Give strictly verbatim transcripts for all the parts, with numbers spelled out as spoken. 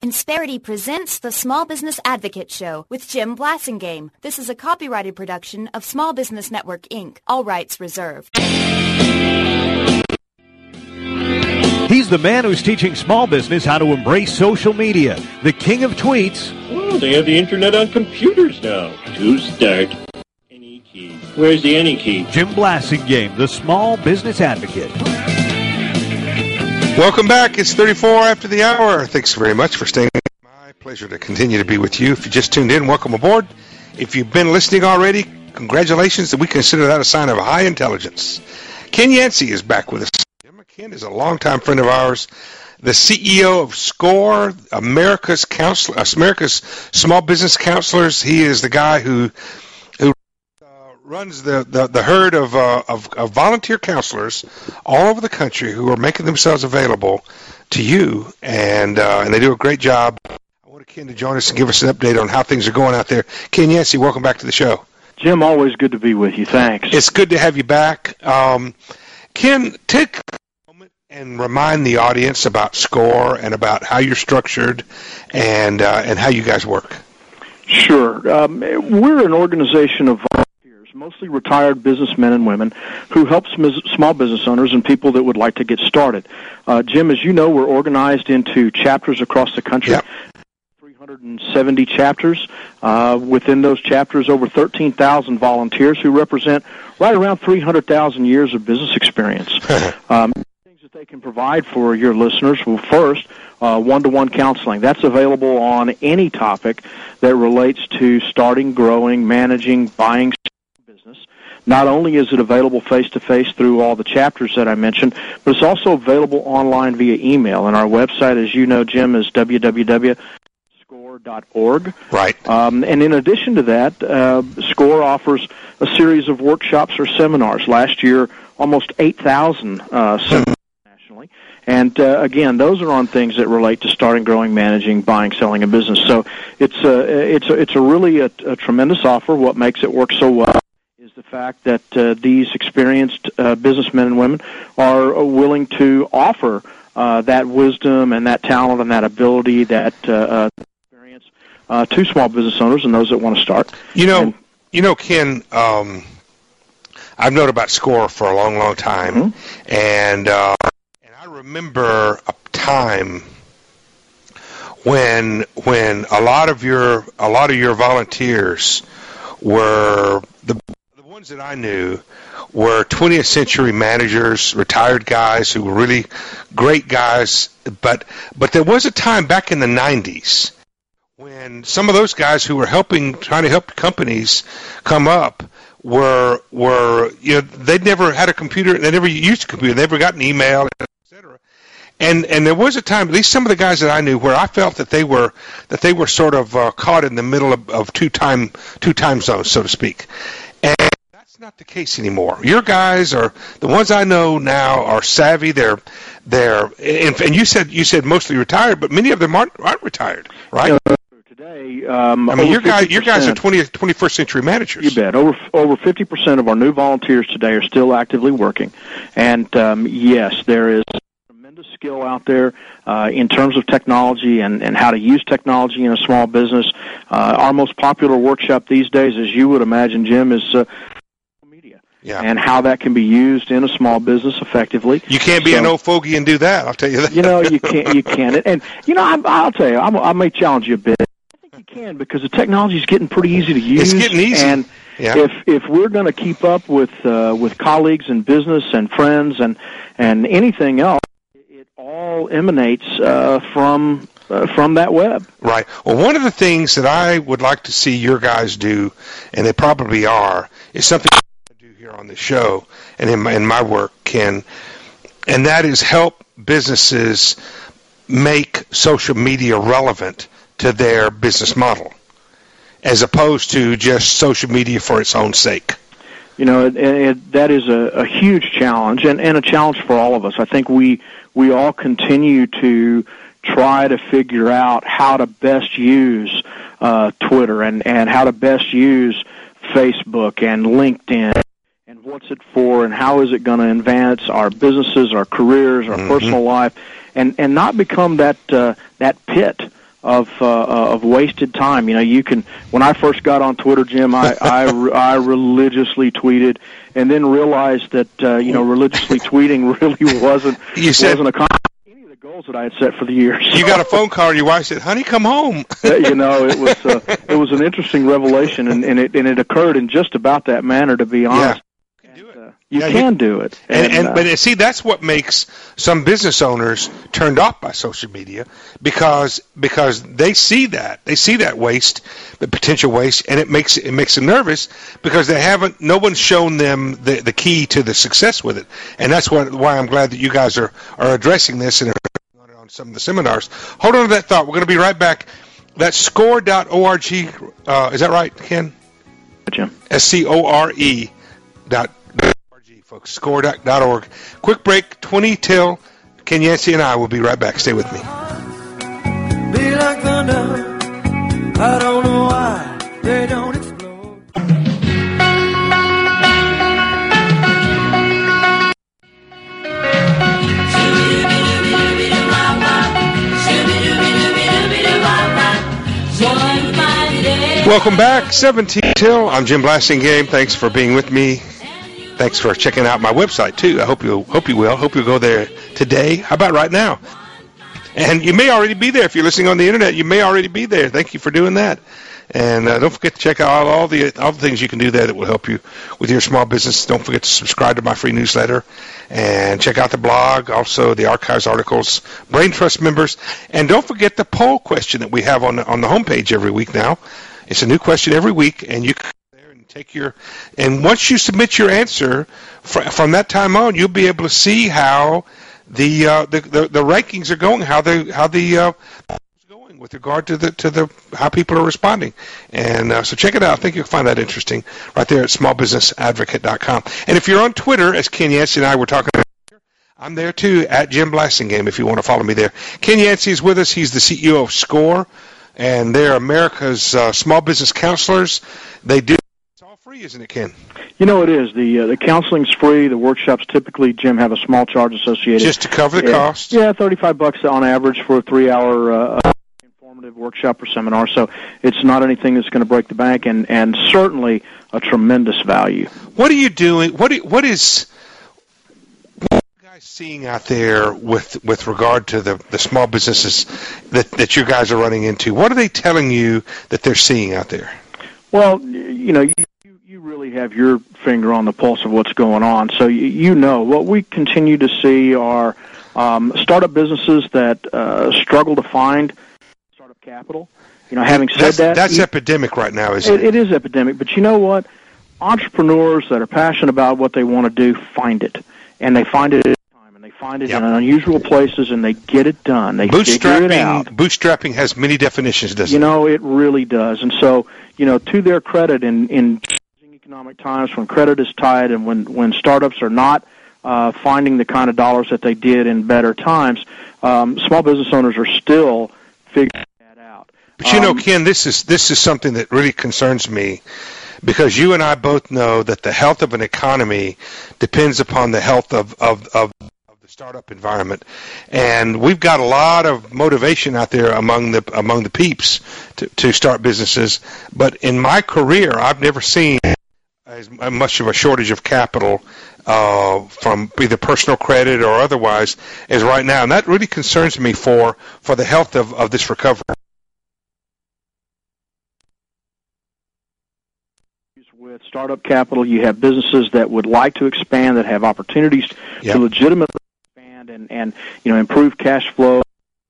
Insperity presents the Small Business Advocate Show with Jim Blasingame. This is a copyrighted production of Small Business Network, Incorporated. All rights reserved. He's the man who's teaching small business how to embrace social media. The king of tweets. Oh, they have the internet on computers now. To start, any key. Where's the any key? Jim Blasingame, the Small Business Advocate. Welcome back. It's thirty-four after the hour. Thanks very much for staying. My pleasure to continue to be with you. If you just tuned in, welcome aboard. If you've been listening already, congratulations. We consider that a sign of high intelligence. Ken Yancey is back with us. Ken is a longtime friend of ours, the C E O of SCORE, America's counselor, America's Small Business Counselors. He is the guy who who uh, runs the, the, the herd of, uh, of of volunteer counselors all over the country who are making themselves available to you, and uh, and they do a great job. I want Ken to join us and give us an update on how things are going out there. Ken Yancey, welcome back to the show. Jim, always good to be with you. Thanks. It's good to have you back. Um, Ken, take and remind the audience about SCORE and about how you're structured and uh, and how you guys work. Sure. Um, we're an organization of volunteers, mostly retired businessmen and women, who help small business owners and people that would like to get started. Uh, Jim, as you know, we're organized into chapters across the country. Yep. three hundred seventy chapters. Uh, within those chapters, over thirteen thousand volunteers who represent right around three hundred thousand years of business experience. um, they can provide for your listeners. Well, first, uh, one-to-one counseling. That's available on any topic that relates to starting, growing, managing, buying business. Not only is it available face-to-face through all the chapters that I mentioned, but it's also available online via email. And our website, as you know, Jim, is w w w dot score dot org. Right. Um, and in addition to that, uh, SCORE offers a series of workshops or seminars. Last year, almost eight thousand uh, seminars. And, uh, again, those are on things that relate to starting, growing, managing, buying, selling a business. So it's a, it's a, it's a really a, a tremendous offer. What makes it work so well is the fact that uh, these experienced uh, businessmen and women are willing to offer uh, that wisdom and that talent and that ability, that uh, uh, experience uh, to small business owners and those that want to start. You know, and, you know, Ken, um, I've known about SCORE for a long, long time, mm-hmm. and uh, I remember a time when when a lot of your a lot of your volunteers were the the ones that I knew were twentieth century managers, retired guys who were really great guys, but but there was a time back in the nineties when some of those guys who were helping trying to help companies come up were were you know they'd never had a computer, they never used a computer, they never got an email, And and there was a time, at least some of the guys that I knew, where I felt that they were that they were sort of uh, caught in the middle of, of two time two time zones, so to speak. And that's not the case anymore. Your guys are the ones I know now are savvy. They're they're and, and you said you said mostly retired, but many of them aren't aren't retired, right? Uh, today, um, I mean, your guys your guys are twentieth, twenty-first century managers. You bet. Over over fifty percent of our new volunteers today are still actively working, and um, yes, there is skill out there uh, in terms of technology and, and how to use technology in a small business. Uh, our most popular workshop these days, as you would imagine, Jim, is uh, media yeah. and how that can be used in a small business effectively. You can't be so, an old fogey and do that, I'll tell you that. You know, you can't. You can't. And, and you know, I, I'll tell you, I'm, I may challenge you a bit. I think you can because the technology is getting pretty easy to use. It's getting easy. And yeah. if if we're going to keep up with uh, with colleagues and business and friends and and anything else, all emanates uh, from uh, from that web. Right. Well, one of the things that I would like to see your guys do, and they probably are, is something I do here on the show and in my, in my work, Ken, and that is help businesses make social media relevant to their business model, as opposed to just social media for its own sake. You know, it, it, that is a, a huge challenge, and, and a challenge for all of us. I think we we all continue to try to figure out how to best use uh, Twitter and, and how to best use Facebook and LinkedIn, and what's it for, and how is it going to advance our businesses, our careers, our mm-hmm. personal life, and, and not become that uh, that pit of uh, of wasted time. You know, you can. When I first got on Twitter, Jim, I I, I religiously tweeted, and then realized that uh, you know religiously tweeting really wasn't you said, wasn't a any of the goals that I had set for the year. So, you got a phone call, and your wife said, "Honey, come home." you know, it was uh, it was an interesting revelation, and, and it and it occurred in just about that manner. To be honest. Yeah. You yeah, can you, do it. And, and, and uh, but see, that's what makes some business owners turned off by social media, because because they see that they see that waste, the potential waste, and it makes it makes them nervous because they haven't. No one's shown them the the key to the success with it, and that's what why I'm glad that you guys are are addressing this and are on, on some of the seminars. Hold on to that thought. We're going to be right back. That's score dot org. Uh, is that right, Ken? Jim. S C O R E dot. Folks, score dot org. Quick break, twenty till. Ken Yancey and I will be right back. Stay with me. Be like thunder. I don't know why they don't explode. Welcome back, seventeen till. I'm Jim Blasingame. Thanks for being with me. Thanks for checking out my website, too. I hope you hope you will. Hope you'll go there today. How about right now? And you may already be there. If you're listening on the Internet, you may already be there. Thank you for doing that. And uh, don't forget to check out all, all the all the things you can do there that will help you with your small business. Don't forget to subscribe to my free newsletter and check out the blog, also the archives articles, Brain Trust members. And don't forget the poll question that we have on the, on the homepage every week now. It's a new question every week, and you can take your, and once you submit your answer, fr- from that time on, you'll be able to see how the uh, the, the the rankings are going, how the how the uh, going with regard to the to the how people are responding, and uh, so check it out. I think you'll find that interesting right there at small business advocate dot com. And if you're on Twitter, as Ken Yancey and I were talking about, I'm there too at Jim Blasingame. If you want to follow me there, Ken Yancey is with us. He's the C E O of SCORE, and they're America's uh, small business counselors. They do. Free, isn't it, Ken? You know, it is. The uh, the counseling's free. The workshops typically, Jim, have a small charge associated. Just to cover the yeah, cost? Yeah, thirty-five bucks on average for a three-hour uh, informative workshop or seminar. So it's not anything that's going to break the bank, and, and certainly a tremendous value. What are you doing? What are, what is what are you guys seeing out there with with regard to the, the small businesses that, that you guys are running into? What are they telling you that they're seeing out there? Well, you know, you, you really have your finger on the pulse of what's going on. So you, you know, what we continue to see are um, startup businesses that uh, struggle to find startup capital. You know, having said that's, that, that's you, epidemic right now, isn't it? It is epidemic. But you know what? Entrepreneurs that are passionate about what they want to do find it, and they find it. They find it yep. in unusual places, and they get it done. They figure it out. Bootstrapping has many definitions, doesn't it? You know, it really does. And so, you know, to their credit, in, in economic times when credit is tight and when, when startups are not uh, finding the kind of dollars that they did in better times, um, small business owners are still figuring that out. But you know, um, Ken, this is this is something that really concerns me, because you and I both know that the health of an economy depends upon the health of of, of startup environment, and we've got a lot of motivation out there among the among the peeps to, to start businesses. But in my career, I've never seen as much of a shortage of capital uh, from either personal credit or otherwise as right now, and that really concerns me for for the health of, of this recovery. With startup capital, you have businesses that would like to expand, that have opportunities yep. to legitimately And, and you know, improve cash flow.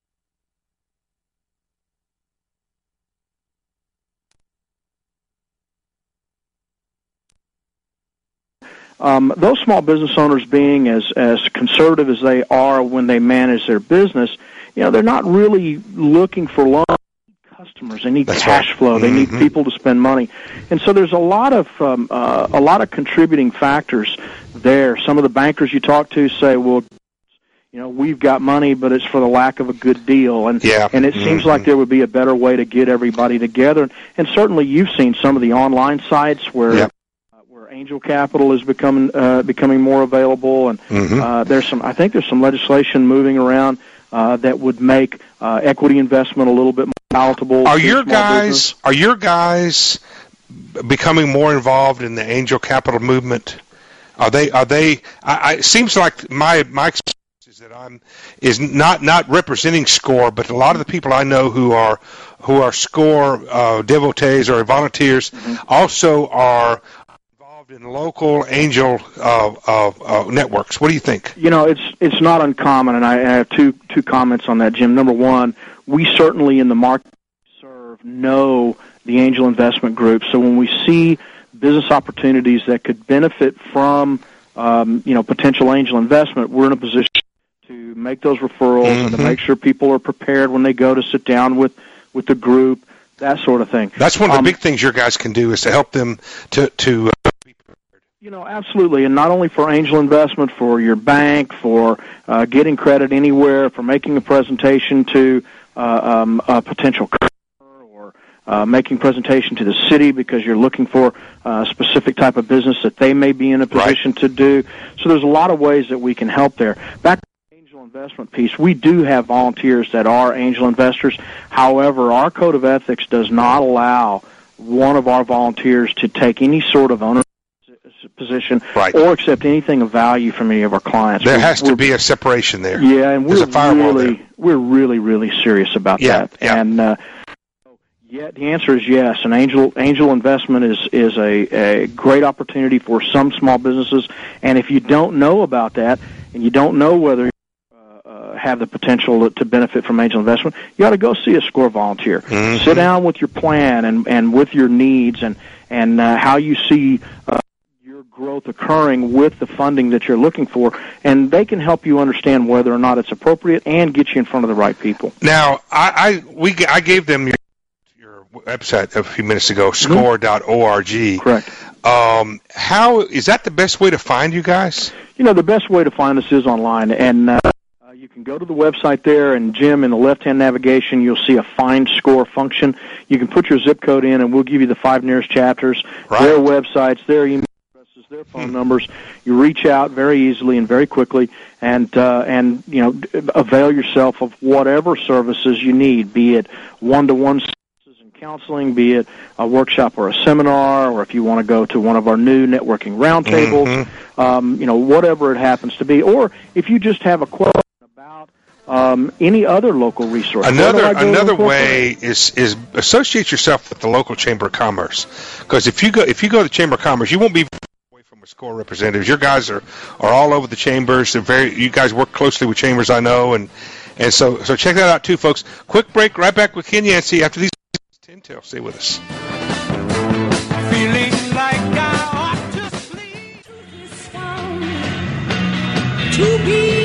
Um, those small business owners, being as, as conservative as they are when they manage their business, you know, they're not really looking for loans. Customers, they need That's cash right. flow. They mm-hmm. need people to spend money, and so there's a lot of um, uh, a lot of contributing factors there. Some of the bankers you talk to say, "Well, you know, we've got money, but it's for the lack of a good deal." And yeah. and it mm-hmm. seems like there would be a better way to get everybody together. And, and certainly, you've seen some of the online sites where yep. uh, where angel capital is becoming uh, becoming more available. And mm-hmm. uh, there's some, I think, there's some legislation moving around uh, that would make uh, equity investment a little bit more palatable. Are to your small guys business. are your guys becoming more involved in the angel capital movement? Are they are they I, I it seems like my my experience is that I'm is not not representing SCORE, but a lot of the people I know who are who are SCORE uh, devotees or volunteers mm-hmm. also are involved in local angel uh, uh, uh, networks. What do you think? You know, it's it's not uncommon, and I have two two comments on that, Jim. Number one, we certainly in the market we serve know the angel investment group. So when we see business opportunities that could benefit from um, you know potential angel investment, we're in a position to make those referrals mm-hmm. and to make sure people are prepared when they go to sit down with, with the group, that sort of thing. That's one of the um, big things your guys can do is to help them to, to uh, be prepared. You know, absolutely, and not only for angel investment, for your bank, for uh, getting credit anywhere, for making a presentation to uh, um, a potential customer, or uh, making presentation to the city because you're looking for a specific type of business that they may be in a position right. to do. So there's a lot of ways that we can help there. Back investment piece, we do have volunteers that are angel investors. However, our code of ethics does not allow one of our volunteers to take any sort of ownership position right. or accept anything of value from any of our clients. There we're, has to be a separation there. Yeah, and There's we're a firewall really, there. we're really, really serious about yeah, that. Yeah. And uh, yeah, the answer is yes. An angel angel investment is is a, a great opportunity for some small businesses. And if you don't know about that, and you don't know whether have the potential to benefit from angel investment, you ought to go see a SCORE volunteer. Mm-hmm. Sit down with your plan and, and with your needs and, and uh, how you see uh, your growth occurring with the funding that you're looking for, and they can help you understand whether or not it's appropriate and get you in front of the right people. Now, I, I, we, I gave them your, your website a few minutes ago, mm-hmm. score dot org. Correct. Um, how is that the best way to find you guys? You know, the best way to find us is online, and uh, you can go to the website there, and Jim, in the left-hand navigation, you'll see a Find SCORE function. You can put your zip code in, and we'll give you the five nearest chapters, right. their websites, their email addresses, their phone hmm. numbers. You reach out very easily and very quickly, and uh, and you know, avail yourself of whatever services you need, be it one-to-one services and counseling, be it a workshop or a seminar, or if you want to go to one of our new networking roundtables, mm-hmm. um, you know, whatever it happens to be, or if you just have a question about um, any other local resource. Another another way is is associate yourself with the local Chamber of Commerce, because if you go if you go to the Chamber of Commerce, you won't be away from a SCORE representatives. Your guys are, are all over the chambers. They're very you guys work closely with chambers, I know, and and so so check that out too, folks. Quick break. Right back with Ken Yancey after these Tintel. Stay with us. Feeling like I ought to sleep to be.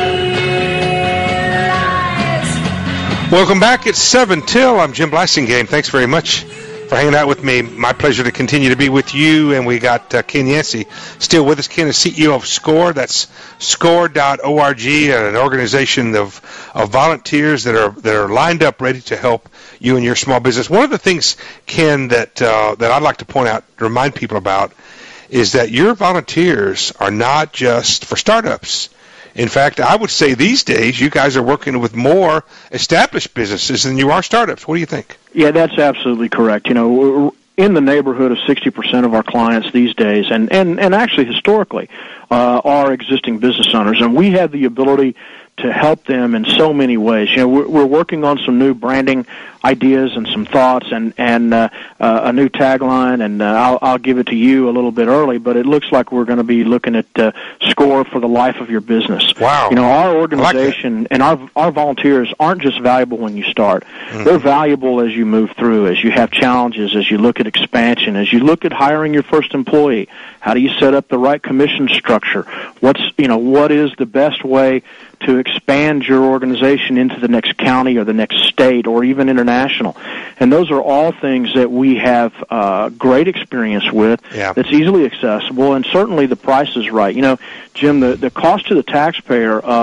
Welcome back. It's seven till. I'm Jim Blassingame. Thanks very much for hanging out with me. My pleasure to continue to be with you. And we got uh, Ken Yancey still with us. Ken is C E O of SCORE. That's score dot org, an organization of, of volunteers that are that are lined up ready to help you and your small business. One of the things, Ken, that uh, that I'd like to point out, remind people about, is that your volunteers are not just for startups. In fact, I would say these days you guys are working with more established businesses than you are startups. What do you think? Yeah, that's absolutely correct. You know, we're in the neighborhood of sixty percent of our clients these days, and, and, and actually historically, uh, are existing business owners, and we have the ability to help them in so many ways. You know, we're, we're working on some new branding ideas and some thoughts, and and uh, uh, a new tagline. And uh, I'll, I'll give it to you a little bit early, but it looks like we're going to be looking at uh, SCORE for the life of your business. Wow! You know, our organization like and our our volunteers aren't just valuable when you start; mm-hmm. they're valuable as you move through, as you have challenges, as you look at expansion, as you look at hiring your first employee. How do you set up the right commission structure? What's you know what is the best way to expand your organization into the next county or the next state or even international? And those are all things that we have uh, great experience with. Yeah. That's easily accessible, and certainly the price is right. You know, Jim, the, the cost to the taxpayer of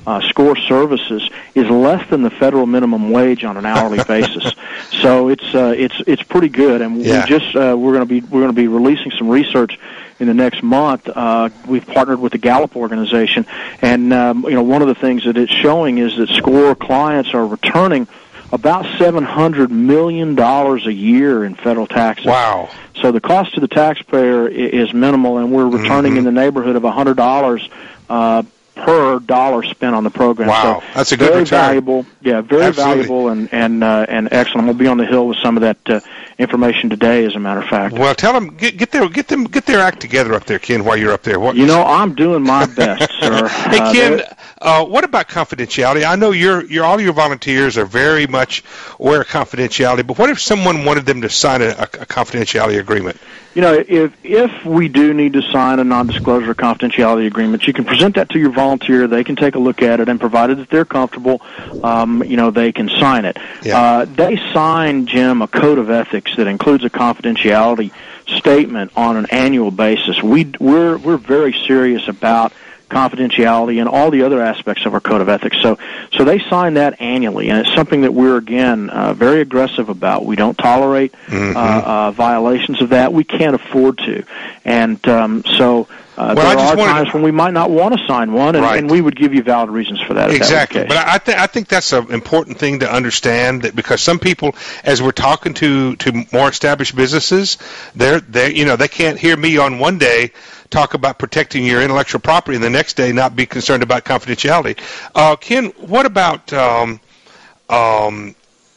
uh, SCORE services is less than the federal minimum wage on an hourly basis. So it's uh, it's it's pretty good, and Yeah. we just uh, we're going to be we're going to be releasing some research in the next month. Uh, we've partnered with the Gallup organization, and um, you know one of the things that it's showing is that SCORE clients are returning about seven hundred million dollars a year in federal taxes. Wow. So the cost to the taxpayer i- is minimal, and we're returning Mhm. in the neighborhood of one hundred dollars uh, per dollar spent on the program. Wow, so that's a good very return. valuable. Yeah, very Absolutely. valuable and and uh, and excellent. We'll be on the Hill with some of that uh, information today, as a matter of fact. Well, tell them get get their get them get their act together up there, Ken. While you're up there, what You know, I'm doing my best, sir. Hey Uh, Ken, there- uh, what about confidentiality? I know you're, you're all your volunteers are very much aware of confidentiality, but what if someone wanted them to sign a, a, a confidentiality agreement? You know, if if we do need to sign a non-disclosure confidentiality agreement, you can present that to your volunteer. They can take a look at it, and provided that they're comfortable, um, you know, they can sign it. Yeah. Uh, they sign, Jim, a code of ethics that includes a confidentiality statement on an annual basis. We we're we're very serious about confidentiality and all the other aspects of our code of ethics. So, so they sign that annually, and it's something that we're again uh, very aggressive about. We don't tolerate Mhm. uh, uh, violations of that. We can't afford to, and um, so. Uh, Well, I there just are wanted times to- when we might not want to sign one, and, Right. and we would give you valid reasons for that. if that was the Exactly, case. but I, I, th- I think that's an important thing to understand, that because some people, as we're talking to, to more established businesses, they're they you know they can't hear me on one day talk about protecting your intellectual property, and the next day not be concerned about confidentiality. Uh, Ken, what about um, um,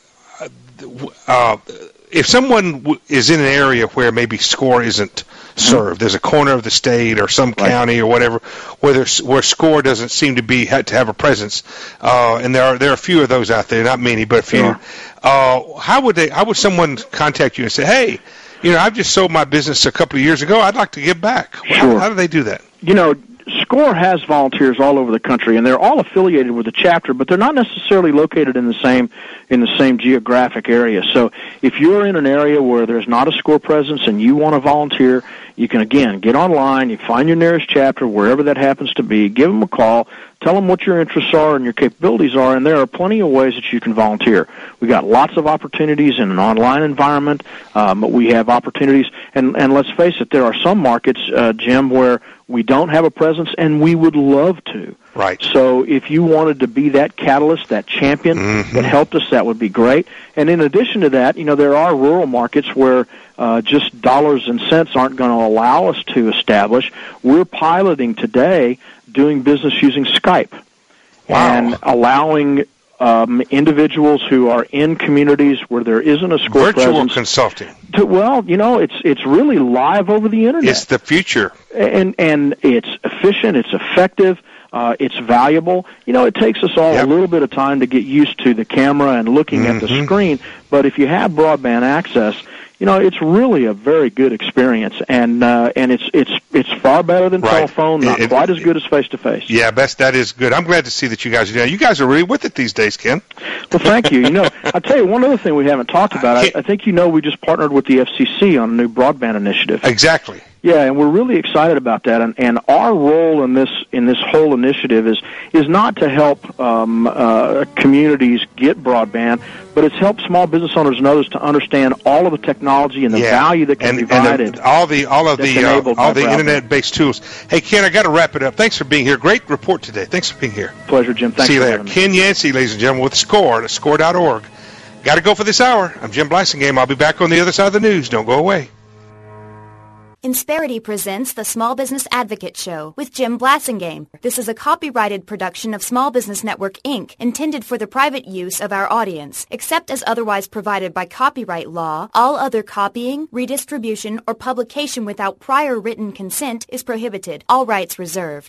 uh, if someone w- is in an area where maybe SCORE isn't served, there's a corner of the state or some Right. county or whatever where there's, where SCORE doesn't seem to be had to have a presence, uh, and there are there are a few of those out there, not many, but a few. Sure. Uh, how would they? How would someone contact you and say, "Hey, you know, I've just sold my business a couple of years ago. I'd like to give back." How, Sure. how do they do that? You know, SCORE has volunteers all over the country, and they're all affiliated with the chapter, but they're not necessarily located in the same in the same geographic area. So if you're in an area where there's not a SCORE presence and you want to volunteer, you can, again, get online, you find your nearest chapter, wherever that happens to be, give them a call, tell them what your interests are and your capabilities are, and there are plenty of ways that you can volunteer. We got lots of opportunities in an online environment, um, but we have opportunities, and, and let's face it, there are some markets, uh, Jim, where we don't have a presence, and we would love to. Right. So if you wanted to be that catalyst, that champion Mhm. that helped us, that would be great. And in addition to that, you know, there are rural markets where uh, just dollars and cents aren't going to allow us to establish. We're piloting today doing business using Skype. Wow. And allowing um, individuals who are in communities where there isn't a SCORE Virtual presence consulting. to, well, you know, it's it's really live over the internet. It's the future. and and it's efficient, it's effective, uh, it's valuable. You know, it takes us all Yep. a little bit of time to get used to the camera and looking at the Mhm. screen, but if you have broadband access, you know, it's really a very good experience, and uh, and it's it's it's far better than Right. telephone, not It- it- quite as good as face to face. Yeah, best that is good. I'm glad to see that you guys are doing. You guys are really with it these days, Ken. Well, thank you. You know, I'll tell you one other thing we haven't talked about. I, I think you know we just partnered with the F C C on a new broadband initiative. Exactly. Yeah, and we're really excited about that. And, and our role in this in this whole initiative is is not to help um, uh, communities get broadband, but it's help small business owners and others to understand all of the technology and the Yeah. value that can and, be and provided. the, all the all of that's the uh, enabled all by the broadband. internet-based tools. Hey, Ken, I got to wrap it up. Thanks for being here. Great report today. Thanks for being here. Pleasure, Jim. Thanks See you for later. having me. Ken Yancey, ladies and gentlemen, with SCORE at score dot org. Got to go for this hour. I'm Jim Blasingame. I'll be back on the other side of the news. Don't go away. Insperity presents the Small Business Advocate Show with Jim Blasingame. This is a copyrighted production of Small Business Network, Incorporated, intended for the private use of our audience. Except as otherwise provided by copyright law, all other copying, redistribution, or publication without prior written consent is prohibited. All rights reserved.